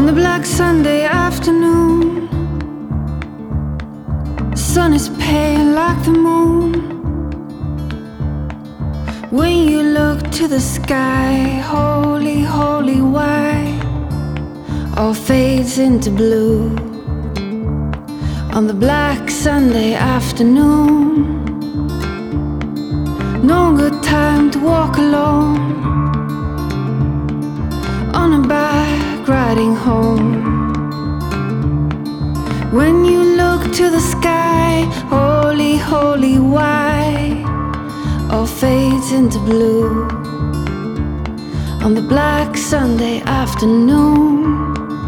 the black Sunday afternoon, the sun is pale like the moon. When you look to the sky, holy, holy white, all fades into blue. On the black Sunday afternoon, no good time to walk alone, on a bike riding home. When you look to the sky, holy, holy white, all fades into blue. On the black Sunday afternoon,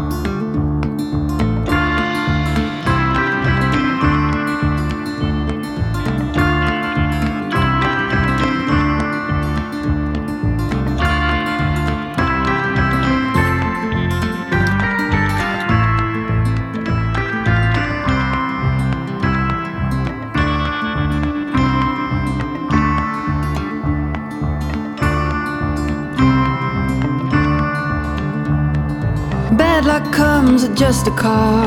bad luck comes with just a car.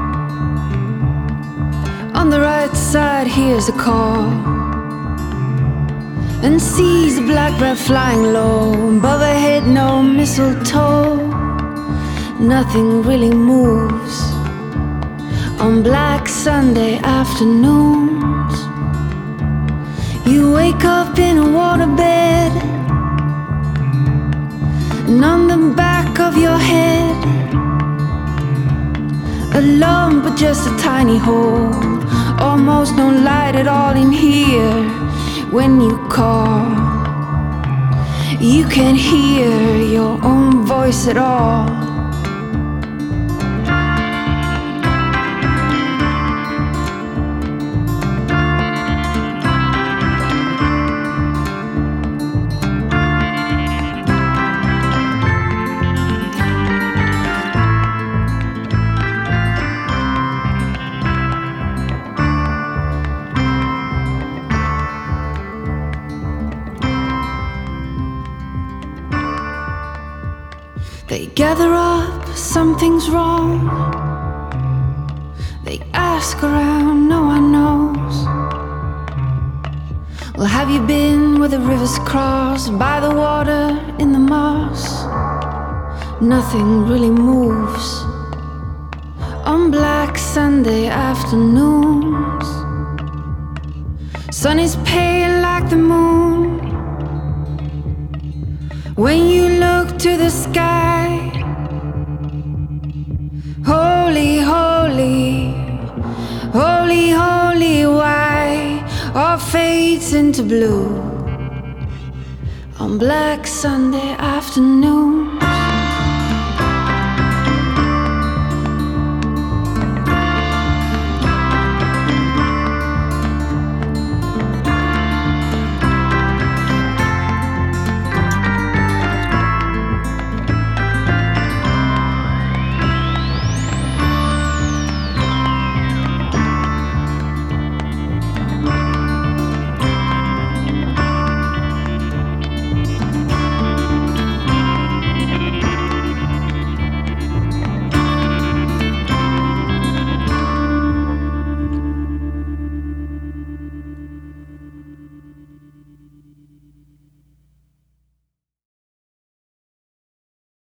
On the right side, here's a call, and sees a black bird flying low. Above her head, no mistletoe. Nothing really moves on black Sunday afternoons. You wake up in a waterbed, and on the back of your head, a lump with just a tiny hole. Almost no light at all in here. When you call, you can't hear your own voice at all. They gather up, something's wrong. They ask around, no one knows. Well, have you been where the rivers cross, by the water, in the moss? Nothing really moves on black Sunday afternoons. Sun is pale like the moon. When you look to the sky, holy, holy, holy, holy white, all fades into blue on black Sunday afternoon.